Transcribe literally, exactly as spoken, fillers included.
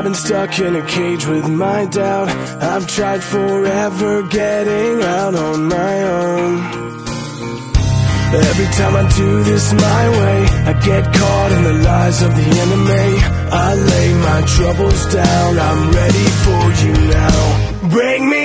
been stuck in a cage with my doubt. I've tried forever getting out on my own. Every time I do this my way, I get caught in the lies of the enemy. I lay my troubles down, I'm ready for you now. Bring me